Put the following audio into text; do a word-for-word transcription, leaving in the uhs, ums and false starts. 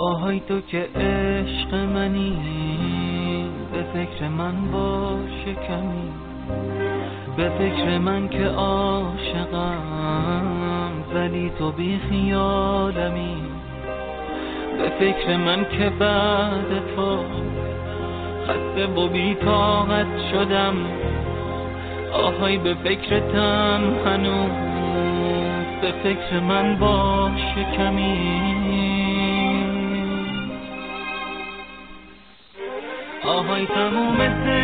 آهای تو که عشق منی، به فکر من باش کمی، به فکر من که عاشقم، ولی تو بی خیالمی، به فکر من که بعد تو خسته و بی طاقت شدم. آهای به فکرتم هنوز، به فکر من باش کمی. آهای تموم